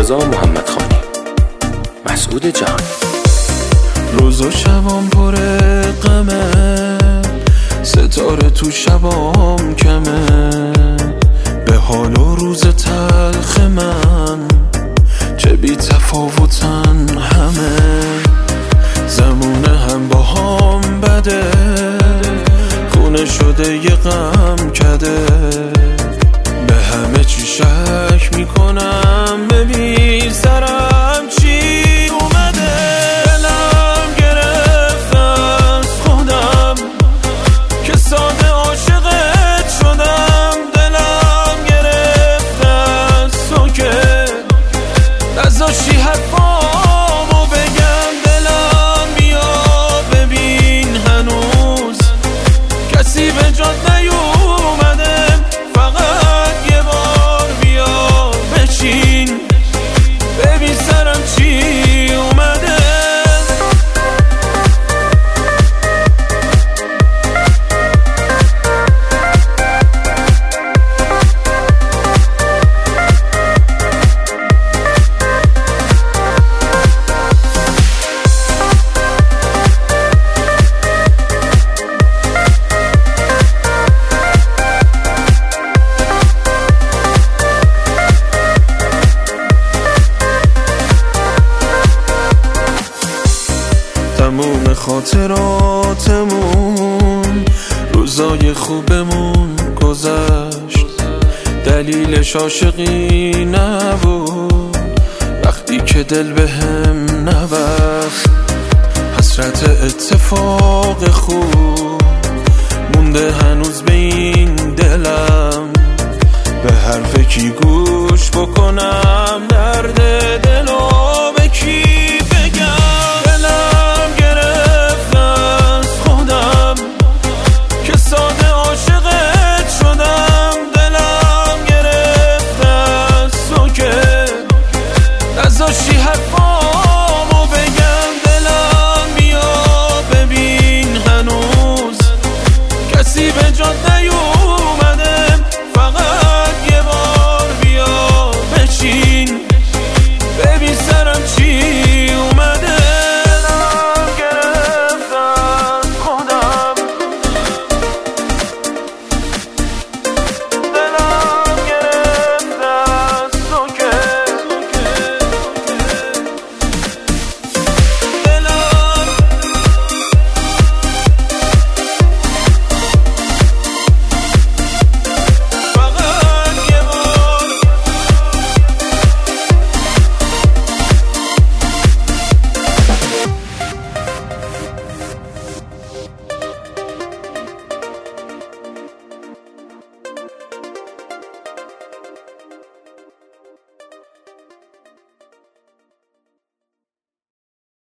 رضا محمدخانی، مسعود جهانی. روز و شبام پر غمه، ستاره تو شبام کمه، به حال و روز تلخ من چه بی تفاوتن همه. زمونه هم با هم بده، خونه شده یه غم کده، به همه چی شک میکنم، ببین سرم چی اومده. دلم گرفت از خودم که ساده عاشقت شدم، دلم گرفت از تو که نذاشتی حرفامو بگم. دلم بیا ببین هنوز کسی به جات نیومده، فقط یه بار بیا بشین ببین سرم چی اومده. تموم خاطراتمون، روزای خوبمون گذشت، دلیلش عاشقی نبود، وقتی که دل بهم نبست. حسرت اتفاق خوب مونده هنوز به این دلم، به حرف کی گوش بکنم، درد دلم